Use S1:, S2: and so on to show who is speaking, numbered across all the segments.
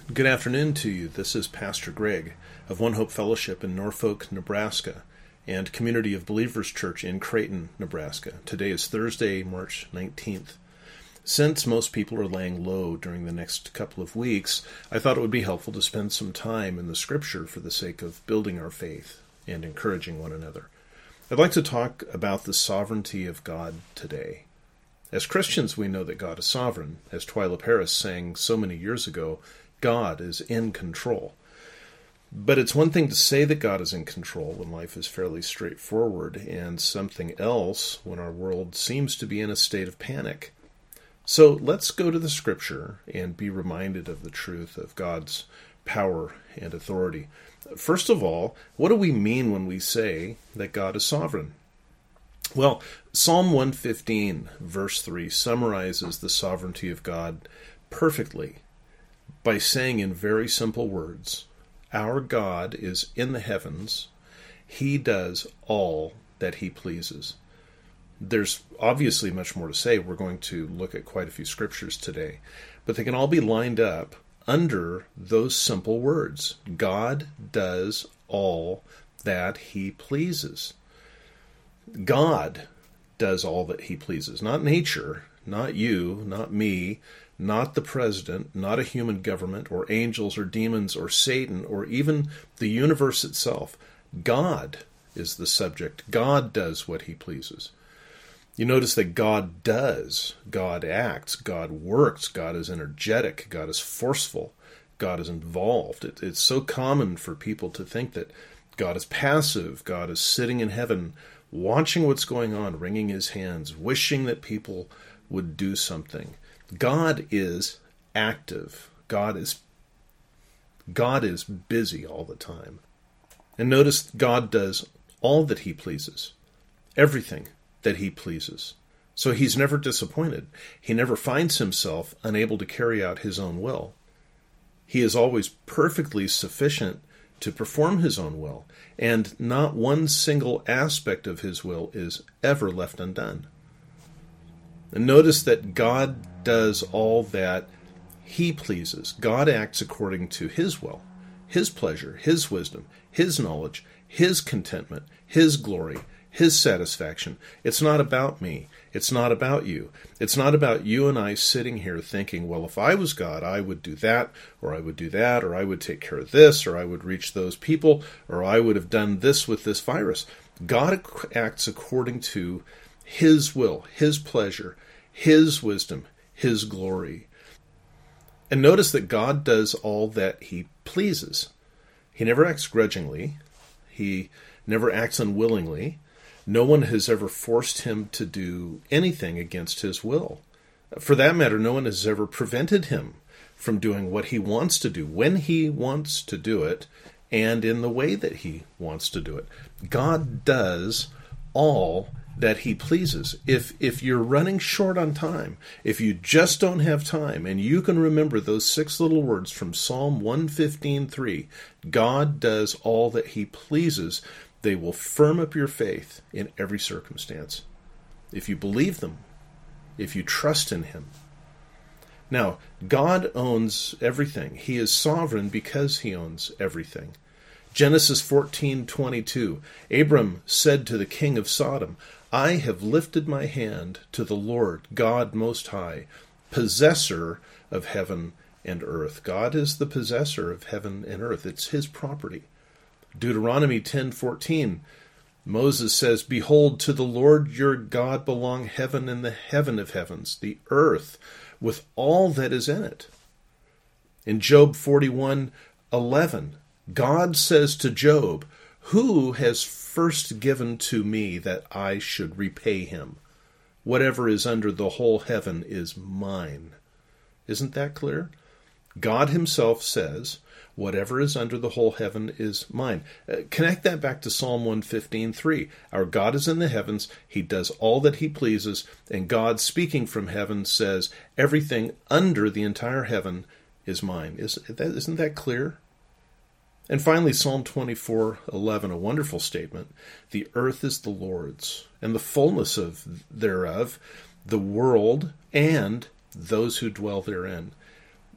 S1: Good afternoon to you. This is Pastor Greg of One Hope Fellowship in Norfolk, Nebraska, and Community of Believers Church in Creighton, Nebraska. Today is Thursday, March 19th. Since most people are laying low during the next couple of weeks, I thought it would be helpful to spend some time in the Scripture for the sake of building our faith and encouraging one another. I'd like to talk about the sovereignty of God today. As Christians, we know that God is sovereign. As Twyla Paris sang so many years ago, God is in control. But it's one thing to say that God is in control when life is fairly straightforward, and something else when our world seems to be in a state of panic. So let's go to the Scripture and be reminded of the truth of God's power and authority. First of all, what do we mean when we say that God is sovereign? Well, Psalm 115, verse 3, summarizes the sovereignty of God perfectly by saying in very simple words, our God is in the heavens. He does all that he pleases. There's obviously much more to say. We're going to look at quite a few scriptures today, but they can all be lined up under those simple words. God does all that he pleases. God does all that he pleases, not nature, not you, not me, not the president, not a human government, or angels, or demons, or Satan, or even the universe itself. God is the subject. God does what he pleases. You notice that God does, God acts, God works, God is energetic, God is forceful, God is involved. It's so common for people to think that God is passive, God is sitting in heaven, watching what's going on, wringing his hands, wishing that people would do something. God is active. God is busy all the time. And notice God does all that he pleases. Everything that he pleases. So he's never disappointed. He never finds himself unable to carry out his own will. He is always perfectly sufficient to perform his own will, and not one single aspect of his will is ever left undone. And notice that God does all that he pleases. God acts according to his will, his pleasure, his wisdom, his knowledge, his contentment, his glory, his satisfaction. It's not about me. It's not about you. It's not about you and I sitting here thinking, well, if I was God, I would do that, or I would do that, or I would take care of this, or I would reach those people, or I would have done this with this virus. God acts according to his will, his pleasure, his wisdom, his glory. And notice that God does all that he pleases. He never acts grudgingly. He never acts unwillingly. No one has ever forced him to do anything against his will. For that matter, no one has ever prevented him from doing what he wants to do, when he wants to do it, and in the way that he wants to do it. God does all that he pleases. If you're running short on time, if you just don't have time, and you can remember those 6 little words from Psalm 115:3, God does all that he pleases, they will firm up your faith in every circumstance. If you believe them, if you trust in him. Now, God owns everything. He is sovereign because he owns everything. Genesis 14:22, Abram said to the king of Sodom, I have lifted my hand to the Lord, God Most High, possessor of heaven and earth. God is the possessor of heaven and earth. It's his property. Deuteronomy 10:14, Moses says, Behold, to the Lord your God belong heaven and the heaven of heavens, the earth, with all that is in it. In Job 41:11, God says to Job, Who has first given to me that I should repay him? Whatever is under the whole heaven is mine. Isn't that clear? God himself says, whatever is under the whole heaven is mine. Connect that back to Psalm 115:3. Our God is in the heavens. He does all that he pleases. And God, speaking from heaven, says, everything under the entire heaven is mine. Isn't that clear? And finally, Psalm 24:11, a wonderful statement. The earth is the Lord's, and the fullness thereof, the world and those who dwell therein.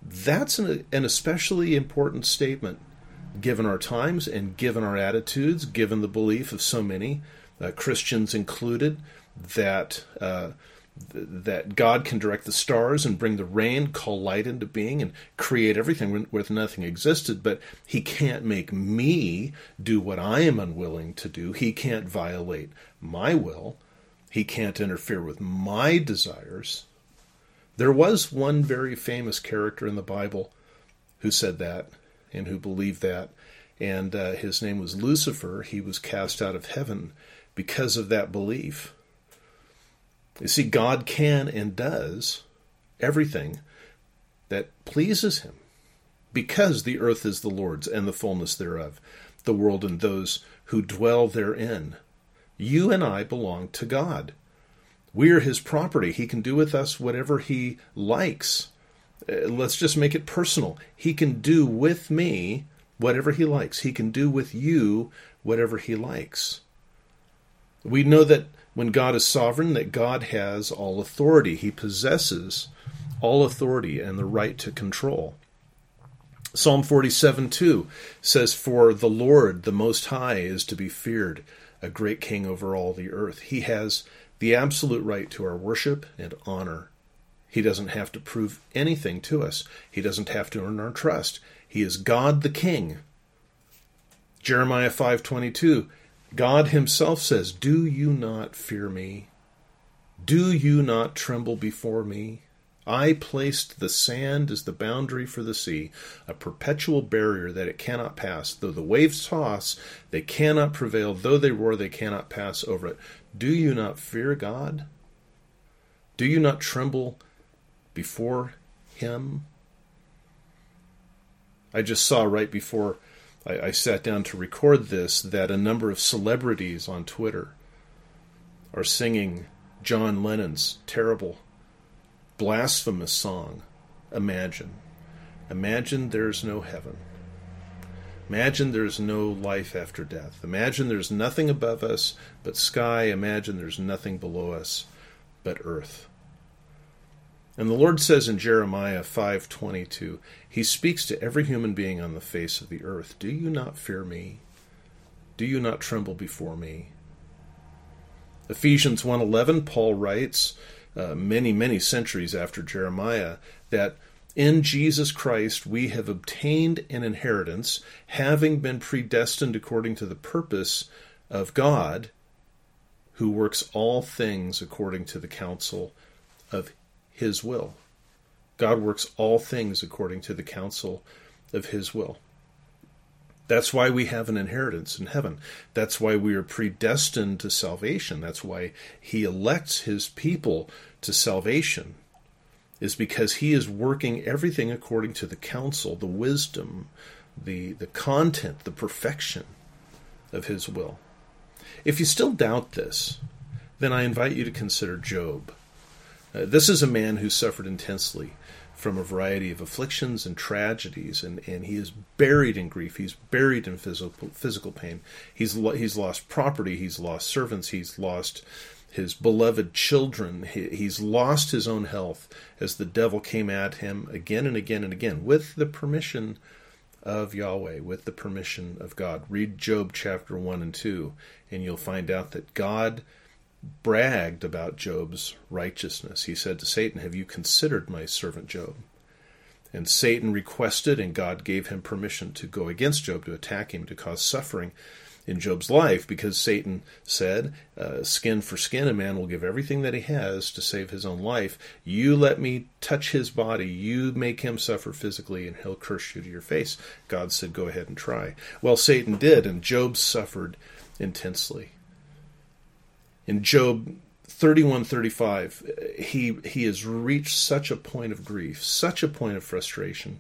S1: That's an especially important statement given our times and given our attitudes, given the belief of so many, Christians included, that that God can direct the stars and bring the rain, call light into being, and create everything where nothing existed, but he can't make me do what I am unwilling to do. He can't violate my will. He can't interfere with my desires. There was one very famous character in the Bible who said that and who believed that, and his name was Lucifer. He was cast out of heaven because of that belief. You see, God can and does everything that pleases him, because the earth is the Lord's and the fullness thereof, the world and those who dwell therein. You and I belong to God. We are his property. He can do with us whatever he likes. Let's just make it personal. He can do with me whatever he likes. He can do with you whatever he likes. We know that when God is sovereign, that God has all authority. He possesses all authority and the right to control. Psalm 47:2 says, "For the Lord, the Most High, is to be feared, a great king over all the earth." He has the absolute right to our worship and honor. He doesn't have to prove anything to us. He doesn't have to earn our trust. He is God the King. Jeremiah 5:22, God himself says, "Do you not fear me? Do you not tremble before me? I placed the sand as the boundary for the sea, a perpetual barrier that it cannot pass. Though the waves toss, they cannot prevail. Though they roar, they cannot pass over it." Do you not fear God? Do you not tremble before him? I just saw right before I sat down to record this that a number of celebrities on Twitter are singing John Lennon's terrible, blasphemous song, Imagine. Imagine there's no heaven. Imagine there's no life after death. Imagine there's nothing above us but sky. Imagine there's nothing below us but earth. And the Lord says in Jeremiah 5:22, he speaks to every human being on the face of the earth. Do you not fear me? Do you not tremble before me? Ephesians 1:11, Paul writes, many centuries after Jeremiah, that in Jesus Christ we have obtained an inheritance, having been predestined according to the purpose of God, who works all things according to the counsel of his will. God works all things according to the counsel of his will. That's why we have an inheritance in heaven. That's why we are predestined to salvation. That's why he elects his people to salvation, is because he is working everything according to the counsel, the wisdom, the content, the perfection of his will. If you still doubt this, then I invite you to consider Job. This is a man who suffered intensely from a variety of afflictions and tragedies, and he is buried in grief. He's buried in physical pain. He's lost property. He's lost servants. He's lost his beloved children. He's lost his own health as the devil came at him again and again and again with the permission of Yahweh, with the permission of God. Read Job chapter 1 and 2, and you'll find out that God bragged about Job's righteousness. He said to Satan, "Have you considered my servant Job?" And Satan requested, and God gave him permission to go against Job, to attack him, to cause suffering in Job's life, because Satan said, skin for skin, a man will give everything that he has to save his own life. You let me touch his body, you make him suffer physically, and he'll curse you to your face. God said, go ahead and try. Well, Satan did, and Job suffered intensely. In Job 31:35, he has reached such a point of grief, such a point of frustration.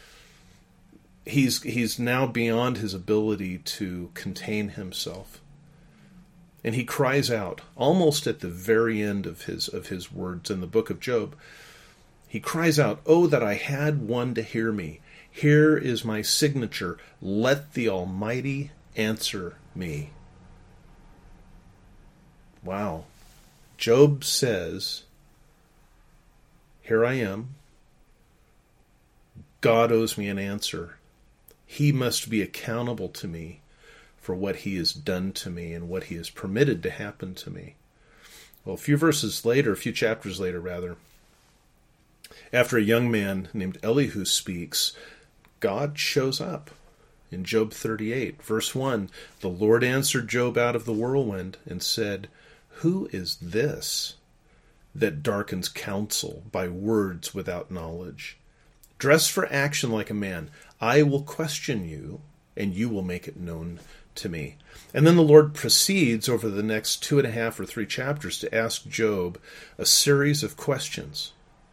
S1: He's now beyond his ability to contain himself. And he cries out, almost at the very end of his words in the book of Job. He cries out, "Oh, that I had one to hear me. Here is my signature. Let the Almighty answer me." Wow. Job says, "Here I am. God owes me an answer. He must be accountable to me for what he has done to me and what he has permitted to happen to me. Well, a few chapters later, after a young man named Elihu speaks, God shows up. In Job 38, verse 1, the Lord answered Job out of the whirlwind and said, "Who is this that darkens counsel by words without knowledge? Dress for action like a man. I will question you, and you will make it known to me." And then the Lord proceeds over the next 2.5 or 3 chapters to ask Job a series of questions.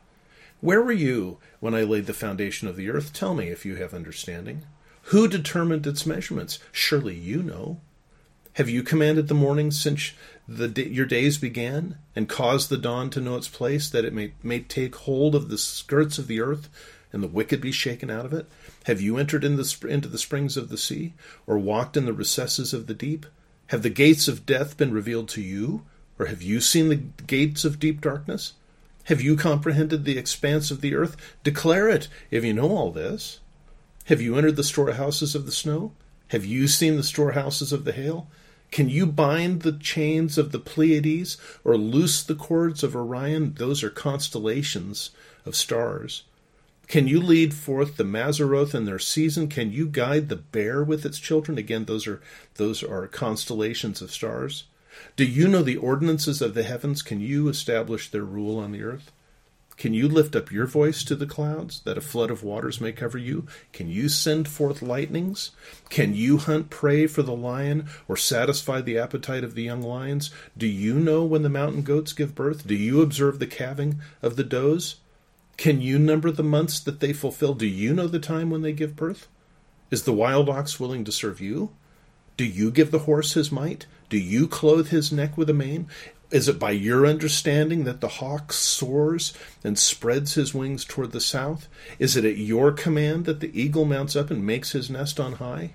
S1: Where were you when I laid the foundation of the earth? Tell me if you have understanding. Who determined its measurements? Surely you know. Have you commanded the morning since your days began, and caused the dawn to know its place, that it may take hold of the skirts of the earth, and the wicked be shaken out of it? Have you entered into the springs of the sea, or walked in the recesses of the deep? Have the gates of death been revealed to you, or have you seen the gates of deep darkness? Have you comprehended the expanse of the earth? Declare it, if you know all this. Have you entered the storehouses of the snow? Have you seen the storehouses of the hail? Can you bind the chains of the Pleiades, or loose the cords of Orion? Those are constellations of stars. Can you lead forth the Mazzaroth in their season? Can you guide the bear with its children? Again, those are constellations of stars. Do you know the ordinances of the heavens? Can you establish their rule on the earth? Can you lift up your voice to the clouds, that a flood of waters may cover you? Can you send forth lightnings? Can you hunt prey for the lion, or satisfy the appetite of the young lions? Do you know when the mountain goats give birth? Do you observe the calving of the does? Can you number the months that they fulfill? Do you know the time when they give birth? Is the wild ox willing to serve you? Do you give the horse his might? Do you clothe his neck with a mane? Is it by your understanding that the hawk soars and spreads his wings toward the south? Is it at your command that the eagle mounts up and makes his nest on high?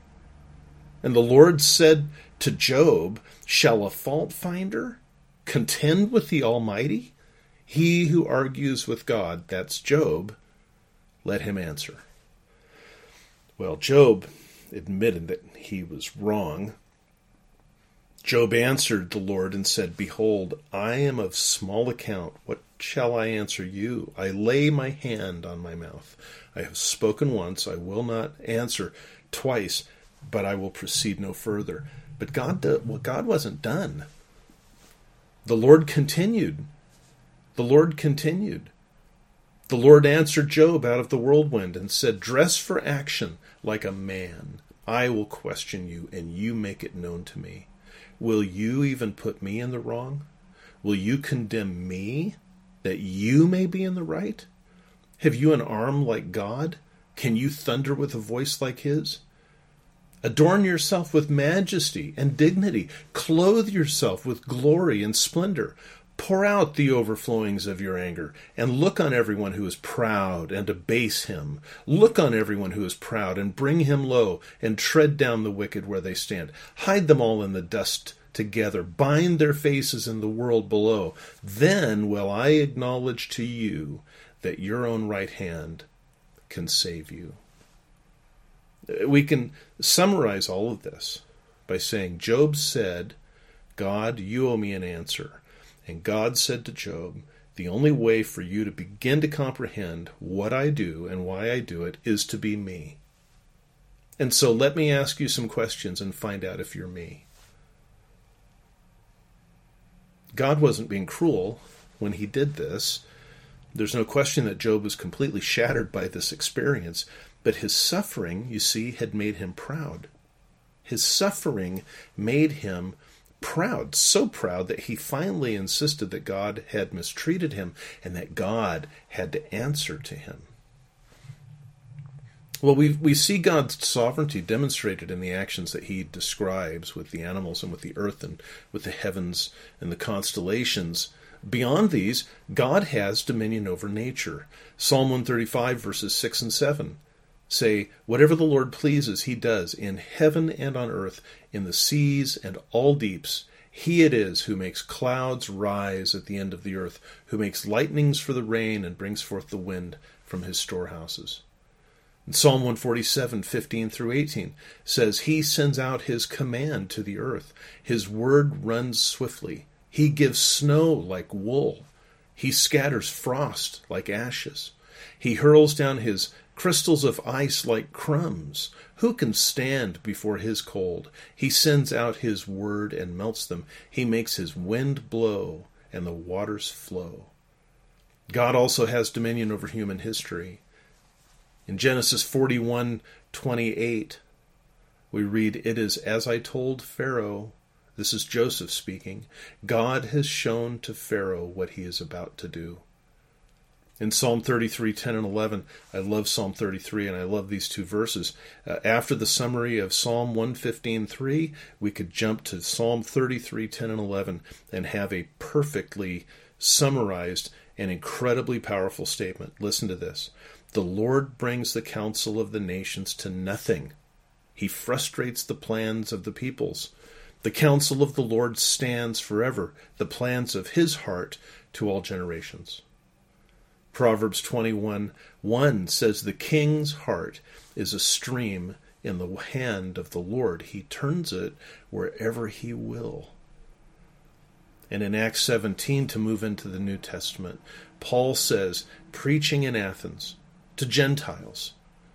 S1: And the Lord said to Job, "Shall a fault finder contend with the Almighty? He who argues with God," that's Job, "let him answer." Well, Job admitted that he was wrong. Job answered the Lord and said, "Behold, I am of small account. What shall I answer you? I lay my hand on my mouth. I have spoken once, I will not answer twice, but I will proceed no further." But God wasn't done. The Lord continued. The Lord continued. The Lord answered Job out of the whirlwind and said, "Dress for action like a man. I will question you, and you make it known to me. Will you even put me in the wrong? Will you condemn me, that you may be in the right? Have you an arm like God? Can you thunder with a voice like his? Adorn yourself with majesty and dignity. Clothe yourself with glory and splendor. Pour out the overflowings of your anger, and look on everyone who is proud, and abase him. Look on everyone who is proud, and bring him low, and tread down the wicked where they stand. Hide them all in the dust together. Bind their faces in the world below. Then will I acknowledge to you that your own right hand can save you. We can summarize all of this by saying, Job said, "God, you owe me an answer." And God said to Job, "The only way for you to begin to comprehend what I do and why I do it is to be me. And so let me ask you some questions and find out if you're me." God wasn't being cruel when he did this. There's no question that Job was completely shattered by this experience, but his suffering, you see, had made him proud. His suffering made him proud, so proud that he finally insisted that God had mistreated him and that God had to answer to him. Well, we see God's sovereignty demonstrated in the actions that he describes with the animals and with the earth and with the heavens and the constellations. Beyond these, God has dominion over nature. Psalm 135, verses 6 and 7 say, "Whatever the Lord pleases, he does, in heaven and on earth, in the seas and all deeps. He it is who makes clouds rise at the end of the earth, who makes lightnings for the rain and brings forth the wind from his storehouses." Psalm 147, 15 through 18 says, He sends out His command to the earth. His word runs swiftly. He gives snow like wool. He scatters frost like ashes. He hurls down His crystals of ice like crumbs. Who can stand before His cold? He sends out His word and melts them. He makes His wind blow and the waters flow. God also has dominion over human history. In Genesis 41:28, we read, It is as I told Pharaoh, this is Joseph speaking, God has shown to Pharaoh what he is about to do. In Psalm 33:10 and 11, I love Psalm 33 and I love these two verses. After the summary of Psalm 115:3, we could jump to Psalm 33:10 and 11 and have a perfectly summarized and incredibly powerful statement. Listen to this. The Lord brings the counsel of the nations to nothing. He frustrates the plans of the peoples. The counsel of the Lord stands forever, the plans of His heart to all generations. Proverbs 21:1 says, The king's heart is a stream in the hand of the Lord. He turns it wherever He will. And in Acts 17, to move into the New Testament, Paul says, preaching in Athens to Gentiles,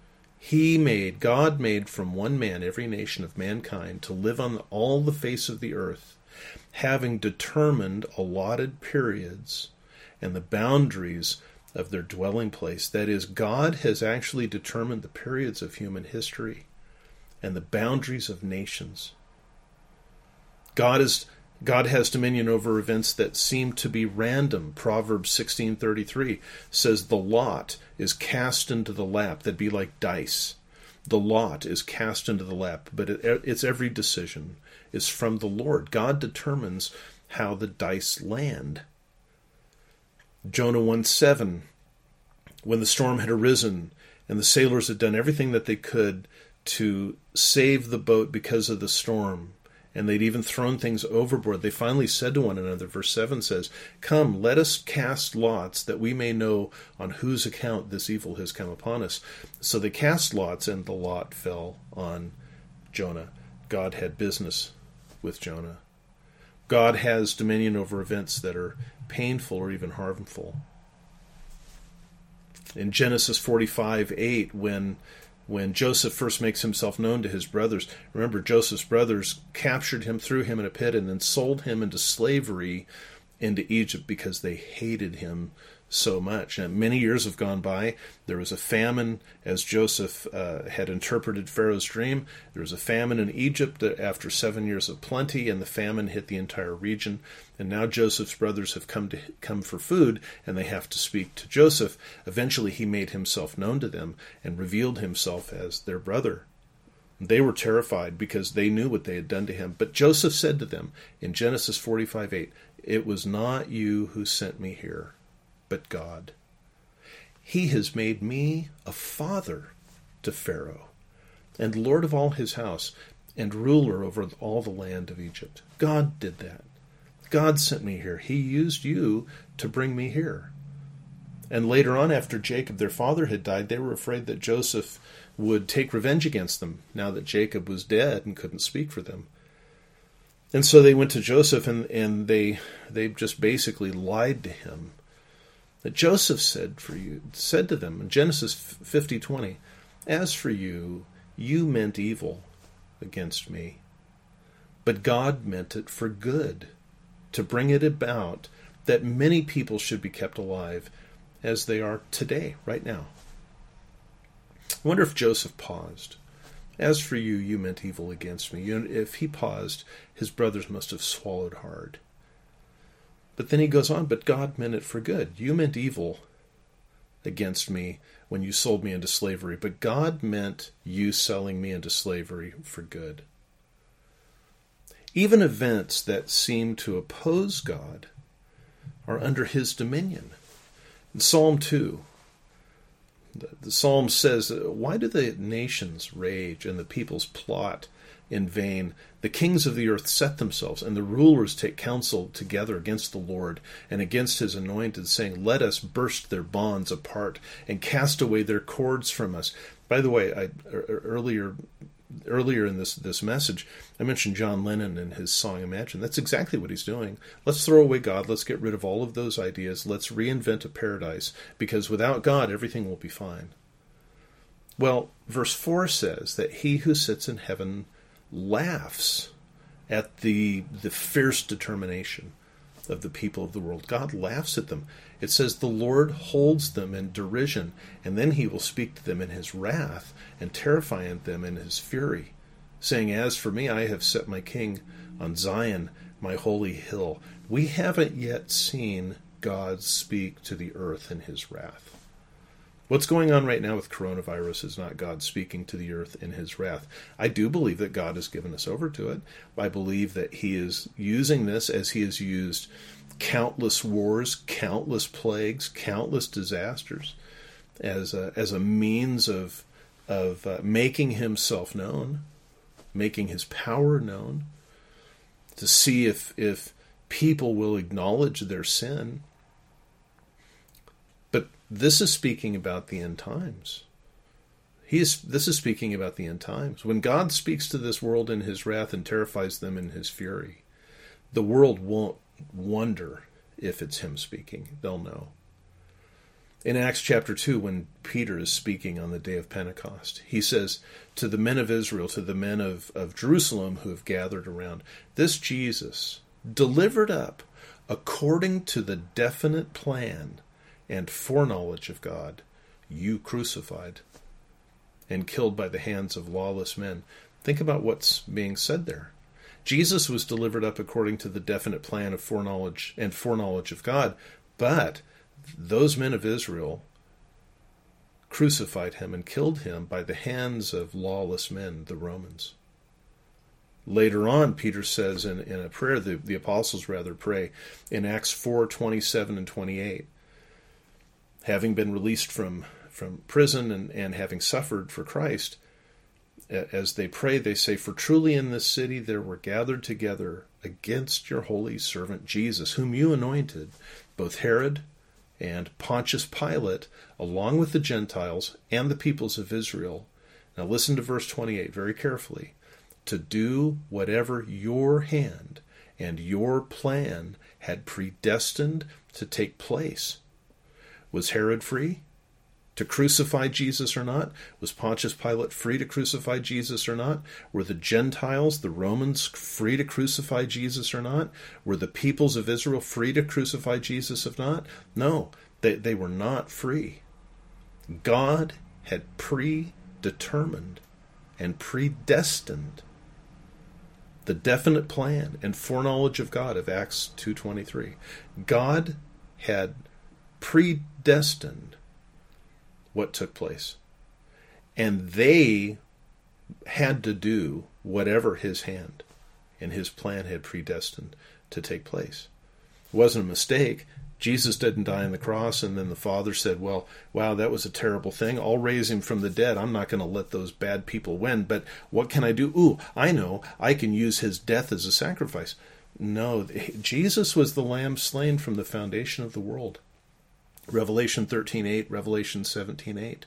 S1: God made from one man every nation of mankind to live on all the face of the earth, having determined allotted periods and the boundaries of their dwelling place. That is, God has actually determined the periods of human history and the boundaries of nations. God has dominion over events that seem to be random. Proverbs 16:33 says the lot is cast into the lap. That'd be like dice. The lot is cast into the lap, but its every decision is from the Lord. God determines how the dice land. Jonah 1:7, when the storm had arisen and the sailors had done everything that they could to save the boat because of the storm, and they'd even thrown things overboard, they finally said to one another, verse 7 says, Come, let us cast lots, that we may know on whose account this evil has come upon us. So they cast lots, and the lot fell on Jonah. God had business with Jonah. God has dominion over events that are painful or even harmful. In Genesis 45:8, when Joseph first makes himself known to his brothers, remember Joseph's brothers captured him, threw him in a pit, and then sold him into slavery into Egypt because they hated him so much. And many years have gone by. There was a famine, as Joseph had interpreted Pharaoh's dream. There was a famine in Egypt after 7 years of plenty, and the famine hit the entire region. And now Joseph's brothers have come for food, and they have to speak to Joseph. Eventually he made himself known to them and revealed himself as their brother. They were terrified because they knew what they had done to him. But Joseph said to them in Genesis 45:8, It was not you who sent me here, but God. He has made me a father to Pharaoh, and Lord of all his house, and ruler over all the land of Egypt. God did that. God sent me here. He used you to bring me here. And later on, after Jacob, their father, had died, they were afraid that Joseph would take revenge against them, now that Jacob was dead and couldn't speak for them. And so they went to Joseph, and they just basically lied to him. That Joseph said to them in Genesis 50:20, As for you, you meant evil against me, but God meant it for good, to bring it about that many people should be kept alive as they are today, right now. I wonder if Joseph paused. As for you, you meant evil against me. If he paused, his brothers must have swallowed hard. But then he goes on, but God meant it for good. You meant evil against me when you sold me into slavery, but God meant you selling me into slavery for good. Even events that seem to oppose God are under his dominion. In Psalm 2, the Psalm says, Why do the nations rage and the peoples plot in vain? The kings of the earth set themselves, and the rulers take counsel together against the Lord and against his anointed, saying, Let us burst their bonds apart and cast away their cords from us. By the way, earlier in this message, I mentioned John Lennon and his song Imagine. That's exactly what he's doing. Let's throw away God. Let's get rid of all of those ideas. Let's reinvent a paradise, because without God, everything will be fine. Well, verse 4 says that he who sits in heaven laughs at the fierce determination of the people of the world. God laughs at them. It says the Lord holds them in derision, and then he will speak to them in his wrath and terrify them in his fury, saying, as for me, I have set my king on Zion, my holy hill. We haven't yet seen God speak to the earth in his wrath. What's going on right now with coronavirus is not God speaking to the earth in his wrath. I do believe that God has given us over to it. I believe that he is using this as he has used countless wars, countless plagues, countless disasters as a means of making himself known, making his power known, to see if people will acknowledge their sin. But this is speaking about the end times. This is speaking about the end times. When God speaks to this world in his wrath and terrifies them in his fury, the world won't wonder if it's him speaking. They'll know. In Acts chapter 2, when Peter is speaking on the day of Pentecost, he says to the men of Israel, to the men of Jerusalem who have gathered around, this Jesus, delivered up according to the definite plan and foreknowledge of God, you crucified and killed by the hands of lawless men. Think about what's being said there. Jesus was delivered up according to the definite plan of foreknowledge of God, but those men of Israel crucified him and killed him by the hands of lawless men, the Romans. Later on, Peter says in a prayer, the apostles rather pray, in Acts 4:27 and 28, having been released from prison and having suffered for Christ, as they pray, they say, for truly in this city there were gathered together against your holy servant Jesus, whom you anointed, both Herod and Pontius Pilate, along with the Gentiles and the peoples of Israel. Now listen to verse 28 very carefully. To do whatever your hand and your plan had predestined to take place. Was Herod free to crucify Jesus or not? Was Pontius Pilate free to crucify Jesus or not? Were the Gentiles, the Romans, free to crucify Jesus or not? Were the peoples of Israel free to crucify Jesus or not? No, they were not free. God had predetermined and predestined the definite plan and foreknowledge of God of Acts 2:23. God had predestined what took place. And they had to do whatever his hand and his plan had predestined to take place. It wasn't a mistake. Jesus didn't die on the cross and then the Father said, well, wow, that was a terrible thing. I'll raise him from the dead. I'm not going to let those bad people win. But what can I do? Ooh, I know. I can use his death as a sacrifice. No, Jesus was the lamb slain from the foundation of the world. Revelation 13:8, Revelation 17:8.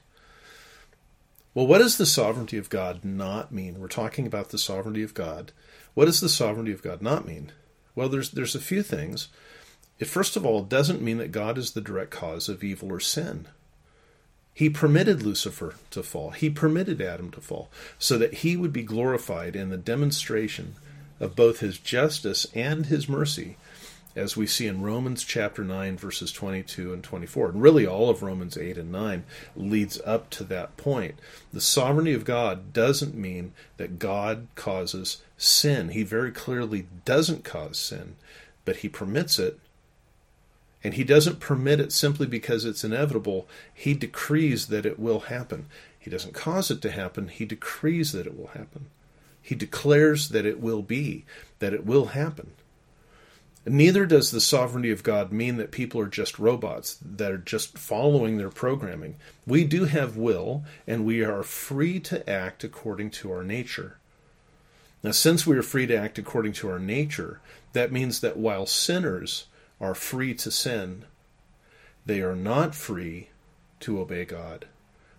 S1: Well, what does the sovereignty of God not mean? We're talking about the sovereignty of God. What does the sovereignty of God not mean? Well, there's a few things. It, first of all, doesn't mean that God is the direct cause of evil or sin. He permitted Lucifer to fall. He permitted Adam to fall so that he would be glorified in the demonstration of both his justice and his mercy, as we see in Romans chapter 9, verses 22 and 24. And really all of Romans 8 and 9 leads up to that point. The sovereignty of God doesn't mean that God causes sin. He very clearly doesn't cause sin, but he permits it. And he doesn't permit it simply because it's inevitable. He decrees that it will happen. He doesn't cause it to happen. He decrees that it will happen. He declares that it will be, that it will happen. Neither does the sovereignty of God mean that people are just robots that are just following their programming. We do have will, and we are free to act according to our nature. Now, since we are free to act according to our nature, that means that while sinners are free to sin, they are not free to obey God.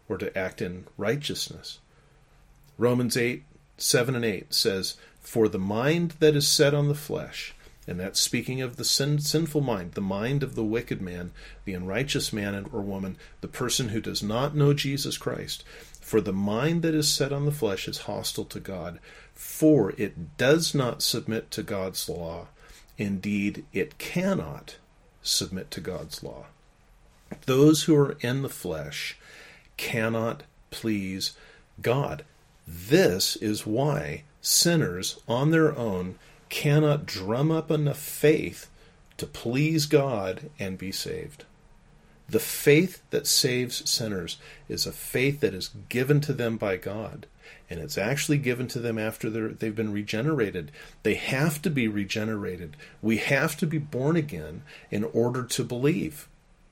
S1: or to act in righteousness. Romans 8:7 and 8 says, "For the mind that is set on the flesh," and that's speaking of the sinful mind, the mind of the wicked man, the unrighteous man or woman, the person who does not know Jesus Christ. "For the mind that is set on the flesh is hostile to God, for it does not submit to God's law. Indeed, it cannot submit to God's law." Those who are in the flesh cannot please God. This is why sinners on their own cannot drum up enough faith to please God and be saved. The faith that saves sinners is a faith that is given to them by God, and it's actually given to them after they've been regenerated. They have to be regenerated. We have to be born again in order to believe.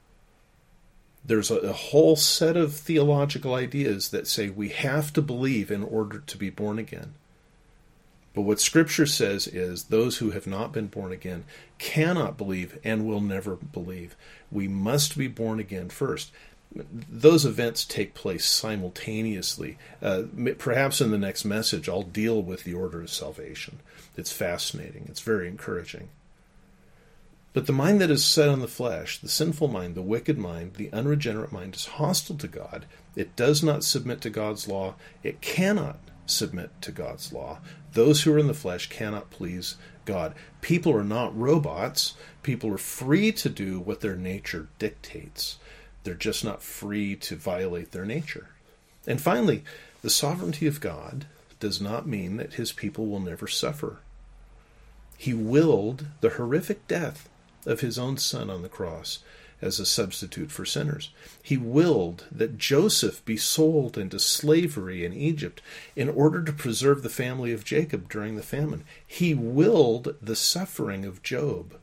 S1: There's a whole set of theological ideas that say we have to believe in order to be born again. But what Scripture says is those who have not been born again cannot believe and will never believe. We must be born again first. Those events take place simultaneously. Perhaps in the next message I'll deal with the order of salvation. It's fascinating. It's very encouraging. But the mind that is set on the flesh, the sinful mind, the wicked mind, the unregenerate mind, is hostile to God. It does not submit to God's law. It cannot submit to God's law. Those who are in the flesh cannot please God. People are not robots. People are free to do what their nature dictates. They're just not free to violate their nature. And finally, the sovereignty of God does not mean that his people will never suffer. He willed the horrific death of his own son on the cross as a substitute for sinners. He willed that Joseph be sold into slavery in Egypt in order to preserve the family of Jacob during the famine. He willed the suffering of Job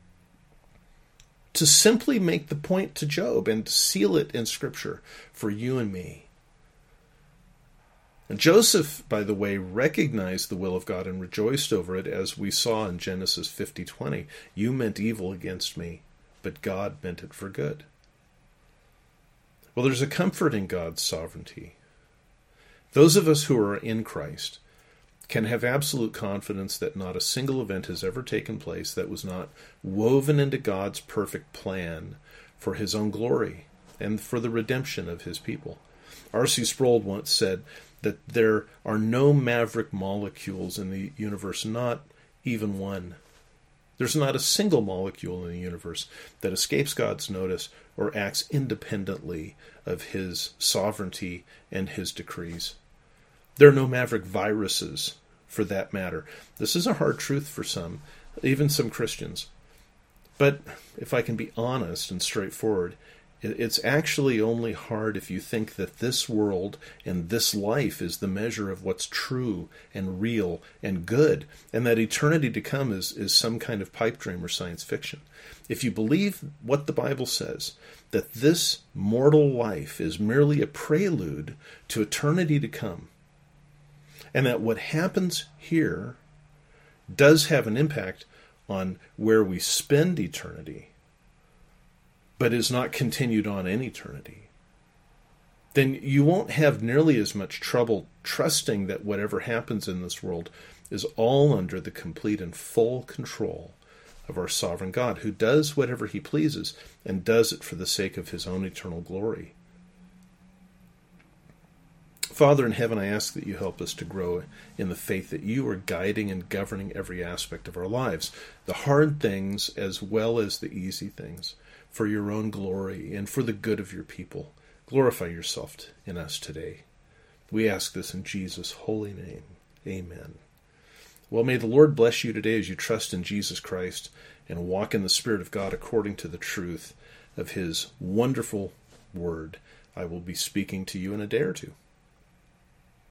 S1: to simply make the point to Job and to seal it in Scripture for you and me. And Joseph, by the way, recognized the will of God and rejoiced over it, as we saw in Genesis 50:20. You meant evil against me, but God meant it for good. Well, there's a comfort in God's sovereignty. Those of us who are in Christ can have absolute confidence that not a single event has ever taken place that was not woven into God's perfect plan for his own glory and for the redemption of his people. R.C. Sproul once said that there are no maverick molecules in the universe, not even one. There's not a single molecule in the universe that escapes God's notice or acts independently of his sovereignty and his decrees. There are no maverick viruses, for that matter. This is a hard truth for some, even some Christians. But if I can be honest and straightforward, it's actually only hard if you think that this world and this life is the measure of what's true and real and good, and that eternity to come is some kind of pipe dream or science fiction. If you believe what the Bible says, that this mortal life is merely a prelude to eternity to come, and that what happens here does have an impact on where we spend eternity, but is not continued on in eternity, then you won't have nearly as much trouble trusting that whatever happens in this world is all under the complete and full control of our sovereign God, who does whatever he pleases and does it for the sake of his own eternal glory. Father in heaven, I ask that you help us to grow in the faith that you are guiding and governing every aspect of our lives, the hard things as well as the easy things, for your own glory and for the good of your people. Glorify yourself in us today. We ask this in Jesus' holy name. Amen. Well, may the Lord bless you today as you trust in Jesus Christ and walk in the Spirit of God according to the truth of his wonderful word. I will be speaking to you in a day or two.